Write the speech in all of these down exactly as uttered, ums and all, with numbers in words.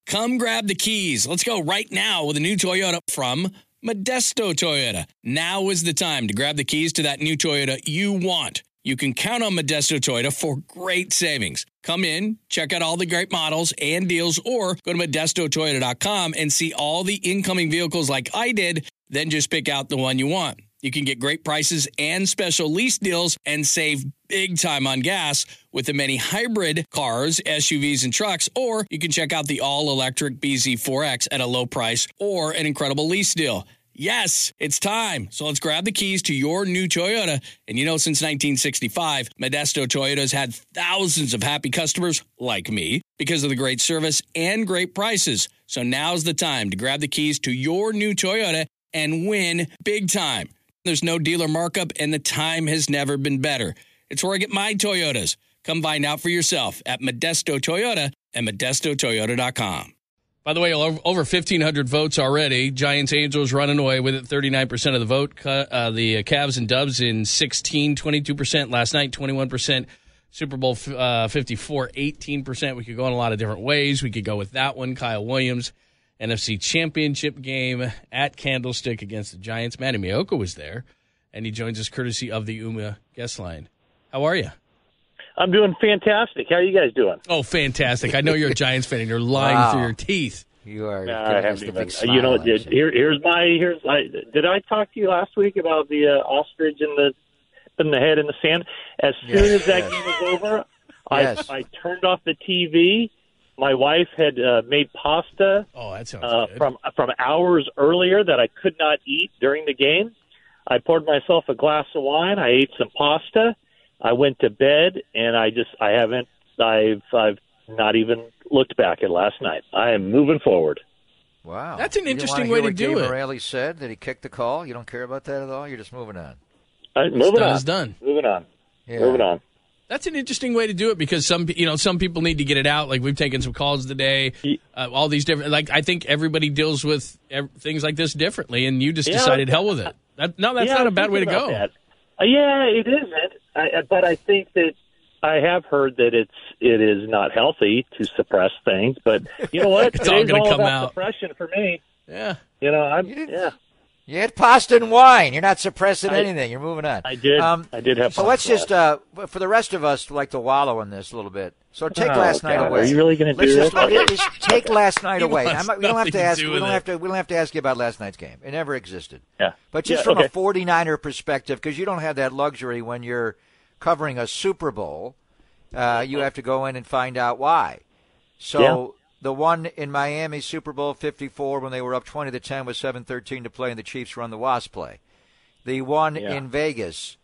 Come grab the keys. Let's go right now with a new Toyota from Modesto Toyota. Now is the time to grab the keys to that new Toyota you want. You can count on Modesto Toyota for great savings. Come in, check out all the great models and deals, or go to modesto toyota dot com and see all the incoming vehicles like I did. Then just pick out the one you want. You can get great prices and special lease deals and save big time on gas with the many hybrid cars, S U Vs, and trucks. Or you can check out the all-electric B Z four X at a low price or an incredible lease deal. Yes, it's time. So let's grab the keys to your new Toyota. And you know, since nineteen sixty-five, Modesto Toyota's had thousands of happy customers like me because of the great service and great prices. So now's the time to grab the keys to your new Toyota and win big time. There's no dealer markup, and the time has never been better. It's where I get my Toyotas. Come find out for yourself at Modesto Toyota and modesto toyota dot com. By the way, over fifteen hundred votes already. Giants Angels running away with it, thirty-nine percent of the vote. Uh, the Cavs and Dubs in sixteen, twenty-two percent last night, twenty-one percent. Super Bowl uh, fifty-four, eighteen percent. We could go in a lot of different ways. We could go with that one. Kyle Williams, N F C Championship game at Candlestick against the Giants. Manny Miyoko was there, and he joins us courtesy of the UMA guest line. How are you? I'm doing fantastic. How are you guys doing? Oh, fantastic. I know you're a Giants fan, and you're lying wow. through your teeth. You are. Nah, I haven't even. You know, did, here, here's my. Here's. I, did I talk to you last week about the uh, ostrich in the in the head in the sand? As soon yes, as that yes. game was over, yes. I I turned off the T V. My wife had uh, made pasta. Oh, that sounds uh, good. from from hours earlier that I could not eat during the game. I poured myself a glass of wine. I ate some pasta. I went to bed, and I just I haven't I've I've not even looked back at last night. I am moving forward. Wow, that's an you interesting way to do Gabe it. Morelli said that he kicked the call. You don't care about that at all. You're just moving on. Uh, moving done on. is done. Moving on. Yeah. Moving on. That's an interesting way to do it because some, you know, some people need to get it out. Like we've taken some calls today. Uh, all these different. Like I think everybody deals with ev- things like this differently, and you just yeah, decided hell with it. That, no, that's yeah, not a bad way to go. That. Uh, yeah, it isn't. I, but I think that I have heard that it's it is not healthy to suppress things. But you know what? It's Today's all going to all come about out. suppression for me. Yeah. You know, I'm. You yeah. You had pasta and wine. You're not suppressing I, anything. You're moving on. I did. Um, I did have. So let's just, uh, for the rest of us, like to wallow in this a little bit. So take oh, last God. night away. Are you really going to do let's this? Just, just take last night He away. wants I'm, we don't have to nothing ask. to do We with don't it. have to. We don't have to ask you about last night's game. It never existed. Yeah. But just yeah, from okay. a forty-niner perspective, because you don't have that luxury when you're covering a Super Bowl, uh, you have to go in and find out why. So. Yeah. The one in Miami, Super Bowl fifty-four, when they were up twenty to ten with seven thirteen to play and the Chiefs run the Wasp play. The one yeah. in Vegas,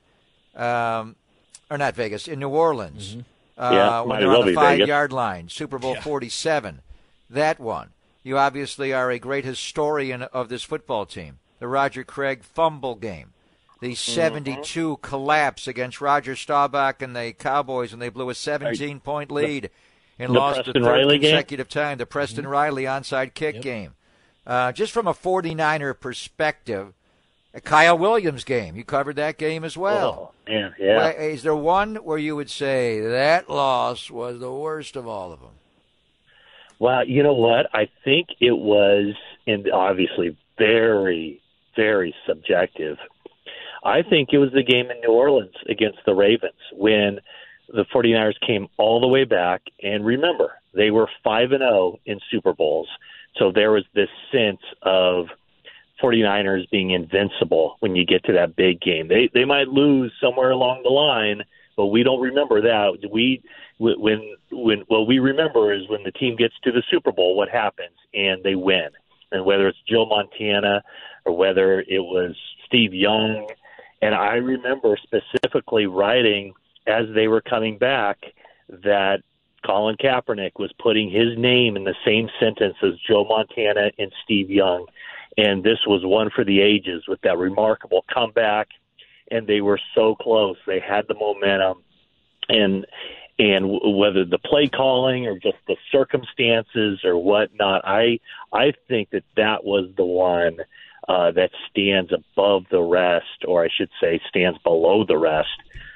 um, or not Vegas, in New Orleans, mm-hmm. uh, yeah, when might they're well on the be five-yard Vegas. line, Super Bowl Yeah. forty-seven. That one. You obviously are a great historian of this football team. The Roger Craig fumble game. The seventy-two mm-hmm. collapse against Roger Staubach and the Cowboys when they blew a seventeen-point lead. And the lost Preston the third Riley consecutive game? time. The Preston Mm-hmm. Riley onside kick Yep. game. Uh, just from a forty-niner perspective, a Kyle Williams game. You covered that game as well. Oh, man, yeah. Well, is there one where you would say that loss was the worst of all of them? Well, you know what? I think it was, and obviously very, very subjective. I think it was the game in New Orleans against the Ravens when the forty-niners came all the way back. And remember, they were five and oh in Super Bowls. So there was this sense of forty-niners being invincible when you get to that big game. They they might lose somewhere along the line, but we don't remember that. We when when what we remember is when the team gets to the Super Bowl, what happens, and they win. And whether it's Joe Montana or whether it was Steve Young, and I remember specifically writing as they were coming back that Colin Kaepernick was putting his name in the same sentence as Joe Montana and Steve Young. And this was one for the ages with that remarkable comeback. And they were so close. They had the momentum. And and whether the play calling or just the circumstances or whatnot, I I think that that was the one uh, that stands above the rest, or I should say stands below the rest.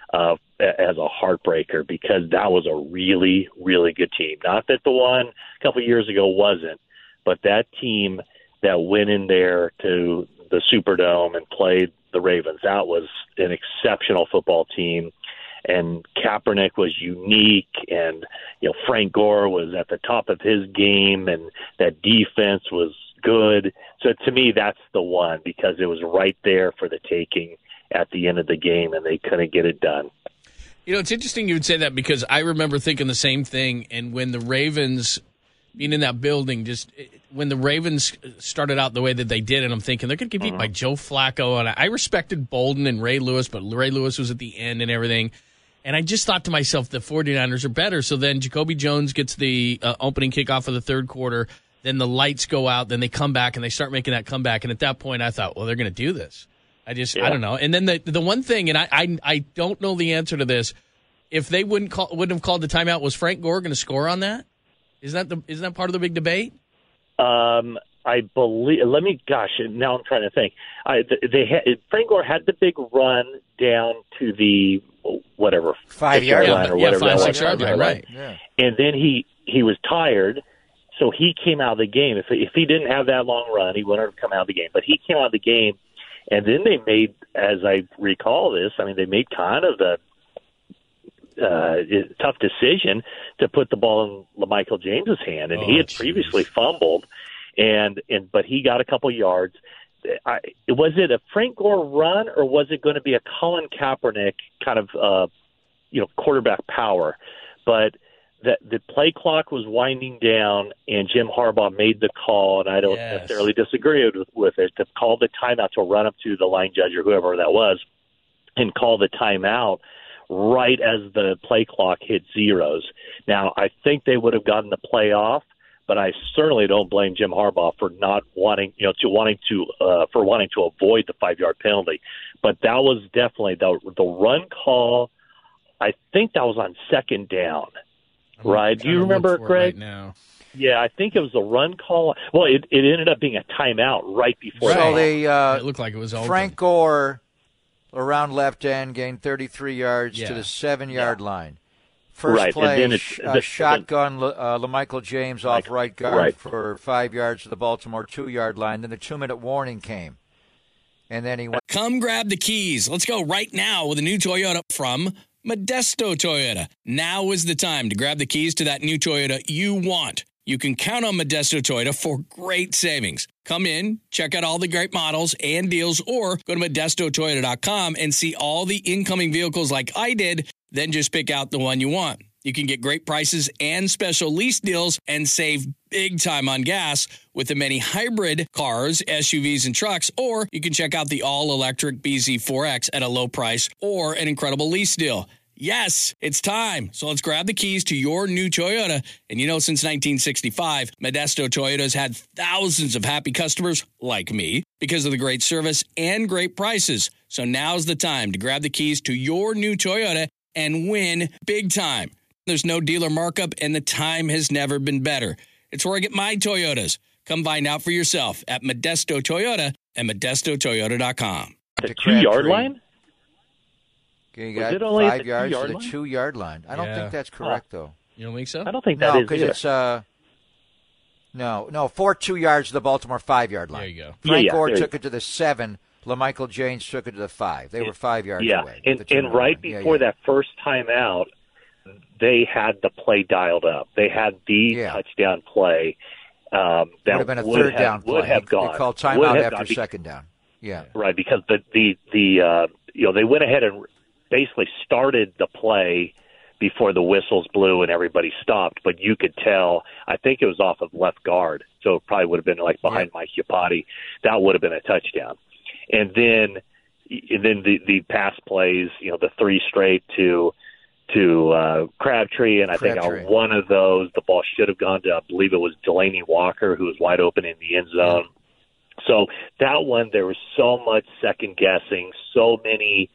uh, as a heartbreaker because that was a really, really good team. Not that the one a couple of years ago wasn't, but that team that went in there to the Superdome and played the Ravens, that was an exceptional football team. And Kaepernick was unique, and you know Frank Gore was at the top of his game, and that defense was good. So to me, that's the one because it was right there for the taking at the end of the game, and they couldn't get it done. You know, it's interesting you would say that because I remember thinking the same thing. And when the Ravens, being in that building, just when the Ravens started out the way that they did, and I'm thinking they're going to get beat mm-hmm. by Joe Flacco. And I respected Bolden and Ray Lewis, but Ray Lewis was at the end and everything. And I just thought to myself, the 49ers are better. So then Jacoby Jones gets the uh, opening kickoff of the third quarter. Then the lights go out. Then they come back, and they start making that comeback. And at that point, I thought, well, they're going to do this. I just, yeah. I don't know. And then the the one thing, and I, I I don't know the answer to this, if they wouldn't call, wouldn't have called the timeout, was Frank Gore going to score on that? Isn't that the isn't that part of the big debate? Um, I believe. Let me. Gosh, now I'm trying to think. I they had Frank Gore had the big run down to the whatever five yard line or yeah, whatever. Five that six was. yard line, right? Yeah. And then he he was tired, so he came out of the game. If if he didn't have that long run, he wouldn't have come out of the game. But he came out of the game, and then they made, as I recall this, I mean, they made kind of the uh, tough decision to put the ball in LaMichael James's hand, and oh, he had geez. previously fumbled, and and but he got a couple yards. I, was it a Frank Gore run, or was it going to be a Colin Kaepernick kind of uh, you know quarterback power? But the, the play clock was winding down, and Jim Harbaugh made the call, and I don't yes. necessarily disagree with, with it, to call the timeout, to run up to the line judge or whoever that was and call the timeout right as the play clock hit zeros. Now, I think they would have gotten the play off, but I certainly don't blame Jim Harbaugh for not wanting, you know, to wanting to uh, for wanting to avoid the five-yard penalty. But that was definitely the the run call. I think that was on second down, I'm right? Do you remember, Greg? Right now. Yeah, I think it was a run call. Well, it, it ended up being a timeout right before. So they uh, it looked like it was open. Frank Gore around left end gained thirty-three yards yeah. to the seven-yard yeah. line. First right. play, and then it's, uh, the, shotgun uh, LaMichael James off right guard right. for five yards to the Baltimore two-yard line. Then the two-minute warning came, and then he went. Come grab the keys. Let's go right now with a new Toyota from Modesto Toyota. Now is the time to grab the keys to that new Toyota you want. You can count on Modesto Toyota for great savings. Come in, check out all the great models and deals, or go to modesto toyota dot com and see all the incoming vehicles like I did. Then just pick out the one you want. You can get great prices and special lease deals and save big time on gas with the many hybrid cars, S U Vs, and trucks. Or you can check out the all-electric B Z four X at a low price or an incredible lease deal. Yes, it's time. So let's grab the keys to your new Toyota. And you know, since nineteen sixty-five, Modesto Toyota's had thousands of happy customers like me because of the great service and great prices. So now's the time to grab the keys to your new Toyota and win big time. There's no dealer markup, and the time has never been better. It's where I get my Toyotas. Come find out for yourself at Modesto Toyota and modesto toyota dot com. The two-yard line? You got it only five the yards to two-yard the line? two-yard line. I don't Yeah. think that's correct, though. You don't think so? I don't think that no, is because either. it's uh, no, no, four two yards to the Baltimore five-yard line. There you go. Frank Yeah, yeah, Gore there you took it to the seven. LaMichael James took it to the five. They were five yards yeah. away. And, the two-yard and right line. Yeah, before yeah. that first timeout, they had the play dialed up. They had the Yeah. touchdown play. Um, that would have been a would third have, down play. Would have They- gone. They called Would timeout have after gone be- second down. Yeah. Right, because the the the uh, you know they went ahead and basically started the play before the whistles blew and everybody stopped. But you could tell, I think it was off of left guard, so it probably would have been like behind Yeah. Mike Iupati. That would have been a touchdown. And then and then the the pass plays, you know, the three straight to to uh, Crabtree, and I Crabtree. think on one of those the ball should have gone to, I believe it was Delaney Walker, who was wide open in the end zone. Yeah. So that one, there was so much second guessing, so many,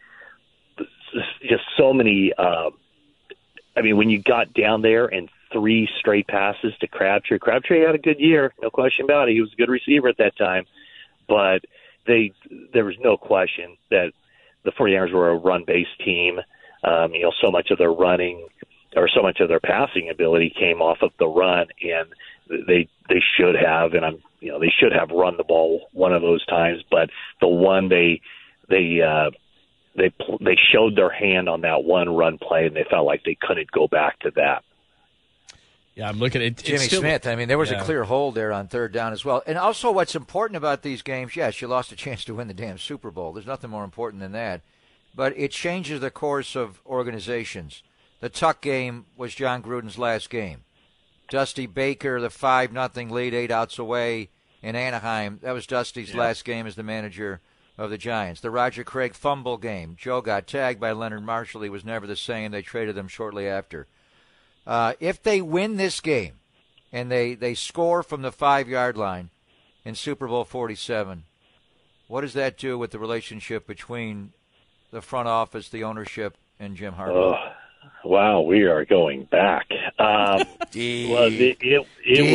just so many. Uh, I mean, when you got down there and three straight passes to Crabtree, Crabtree had a good year, no question about it. He was a good receiver at that time, but they there was no question that the 49ers were a run-based team. Um, you know, so much of their running or so much of their passing ability came off of the run, and they they should have, and I'm you know they should have run the ball one of those times, but the one they they uh, they they showed their hand on that one run play, and they felt like they couldn't go back to that. Yeah, I'm looking at Jimmy still, Smith. I mean, there was yeah. a clear hold there on third down as well. And also, what's important about these games? Yes, you lost a chance to win the damn Super Bowl. There's nothing more important than that. But it changes the course of organizations. The Tuck game was John Gruden's last game. Dusty Baker, the five nothing lead, eight outs away in Anaheim. That was Dusty's yeah. last game as the manager of the Giants. The Roger Craig fumble game. Joe got tagged by Leonard Marshall. He was never the same. They traded him shortly after. Uh, if they win this game and they, they score from the five-yard line in Super Bowl forty-seven, what does that do with the relationship between the front office, the ownership, and Jim Harbaugh? Oh, wow, we are going back. Um, well, it, it,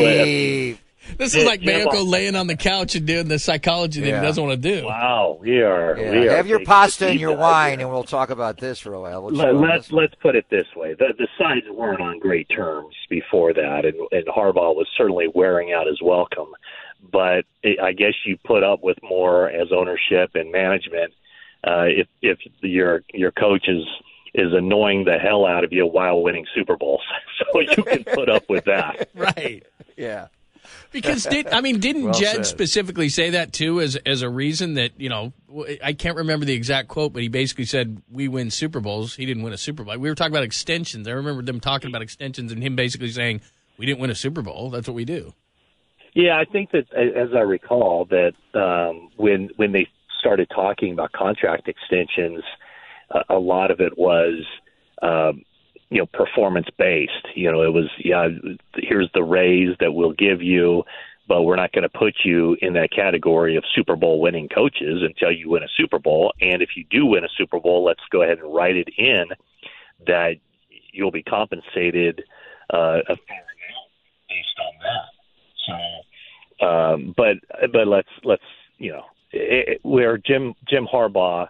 it was, this is like Mayoko laying on the couch and doing the psychology that yeah. he doesn't want to do. Wow, we are. Yeah. We are Have your pasta and your wine, and we'll talk about this for a while. Let's Let, let's let's put it this way: the the sides weren't on great terms before that, and, and Harbaugh was certainly wearing out his welcome. But it, I guess you put up with more as ownership and management uh, if if your your coach is is annoying the hell out of you while winning Super Bowls, so you can put up with that. Right? Yeah. Because did I mean didn't well Jed said. specifically say that too as as a reason that you know I can't remember the exact quote, but he basically said we win Super Bowls. He didn't win a Super Bowl. We were talking about extensions. I remember them talking about extensions and him basically saying we didn't win a Super Bowl. That's what we do. Yeah, I think that as I recall that um, when when they started talking about contract extensions, uh, a lot of it was. Um, you know, performance-based. You know, it was, yeah, here's the raise that we'll give you, but we're not going to put you in that category of Super Bowl winning coaches until you win a Super Bowl. And if you do win a Super Bowl, let's go ahead and write it in that you'll be compensated uh, a fair amount based on that. So, um, but but let's let's you know, it, where Jim Jim Harbaugh,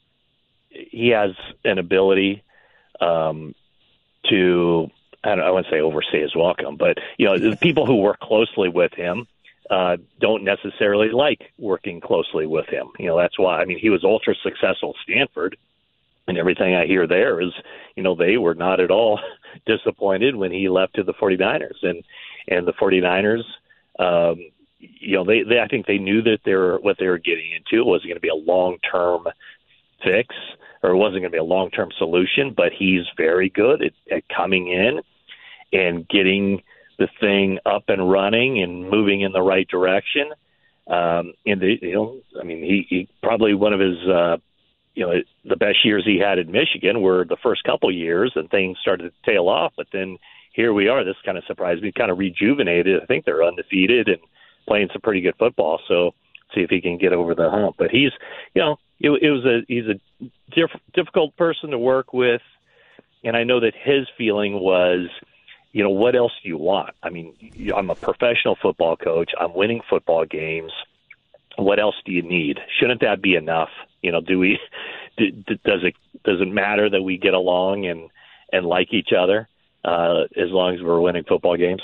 he has an ability. Um, to, I don't I wouldn't say overstay his welcome, but, you know, the people who work closely with him uh, don't necessarily like working closely with him. You know, that's why, I mean, he was ultra successful at Stanford, and everything I hear there is, you know, they were not at all disappointed when he left to the 49ers. And, and the 49ers, um, you know, they, they I think they knew that they were, what they were getting into was going to be a long-term fix, or it wasn't going to be a long-term solution, but he's very good at, at coming in and getting the thing up and running and moving in the right direction. Um, and, the, you know, I mean, he, he probably one of his, uh, you know, the best years he had in Michigan were the first couple years, and things started to tail off. But then here we are. This kind of surprised me, kind of rejuvenated. I think they're undefeated and playing some pretty good football. So see if he can get over the hump. But he's, you know, it, it was a he's a diff- difficult person to work with, and I know that his feeling was, you know, what else do you want? I mean, I'm a professional football coach. I'm winning football games. What else do you need? Shouldn't that be enough? You know, do we? Do, does it does it matter that we get along and and like each other uh, as long as we're winning football games?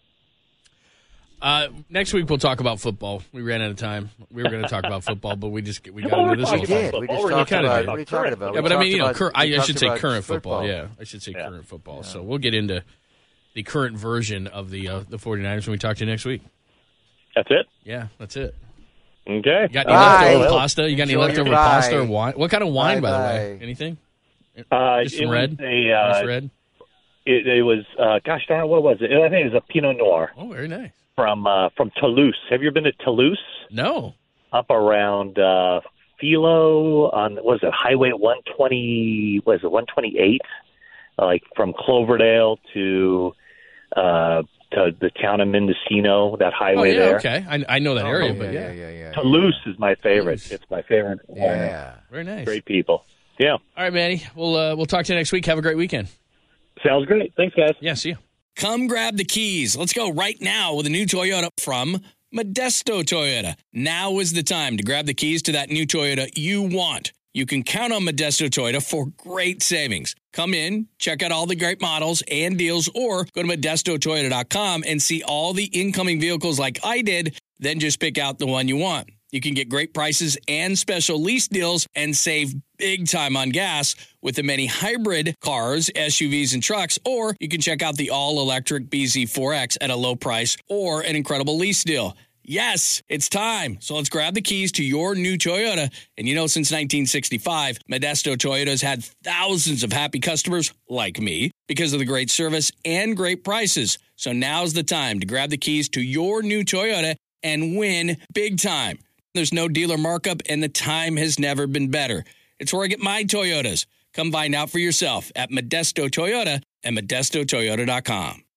Uh, next week we'll talk about football. We ran out of time. We were going to talk about football, but we just we got well, into this We whole did. time. We just We're talked kinda about, did. what are you talking about? Yeah, We but I mean, talked you know, about- cur- I, we I talked should say about current football. football. Yeah, I should say Yeah. current football. Yeah. So we'll get into the current version of the uh, the 49ers when we talk to you next week. That's it. Yeah, that's it. Okay. You got any Bye. leftover pasta? You got any Enjoy leftover your pasta or ride. wine? What kind of wine, by the Bye-bye. way? Anything? Uh, Just it some was red? a, uh, Nice red? It, it was, uh, gosh darn, what was it? I think it was a Pinot Noir Oh, very nice. from uh, from Toulouse. Have you ever been to Toulouse? No. Up around uh, Philo on, what was it, Highway one twenty, what is it, one twenty-eight? Like from Cloverdale to uh, to the town of Mendocino, that Oh, highway yeah, there. okay. I, I know that Oh, area, yeah, but yeah. yeah, yeah, yeah. Toulouse is my favorite. Toulouse. It's my favorite. Yeah. Very nice. Great people. Yeah. All right, Manny. We'll, uh, we'll talk to you next week. Have a great weekend. Sounds great. Thanks, guys. Yeah, see you. Come grab the keys. Let's go right now with a new Toyota from Modesto Toyota. Now is the time to grab the keys to that new Toyota you want. You can count on Modesto Toyota for great savings. Come in, check out all the great models and deals, or go to modesto toyota dot com and see all the incoming vehicles like I did, then just pick out the one you want. You can get great prices and special lease deals and save big time on gas with the many hybrid cars, S U Vs, and trucks, or you can check out the all-electric B Z four X at a low price or an incredible lease deal. Yes, it's time. So let's grab the keys to your new Toyota. And you know, since nineteen sixty-five, Modesto Toyota has had thousands of happy customers like me because of the great service and great prices. So now's the time to grab the keys to your new Toyota and win big time. There's no dealer markup, and the time has never been better. It's where I get my Toyotas. Come find out for yourself at Modesto Toyota and modesto toyota dot com.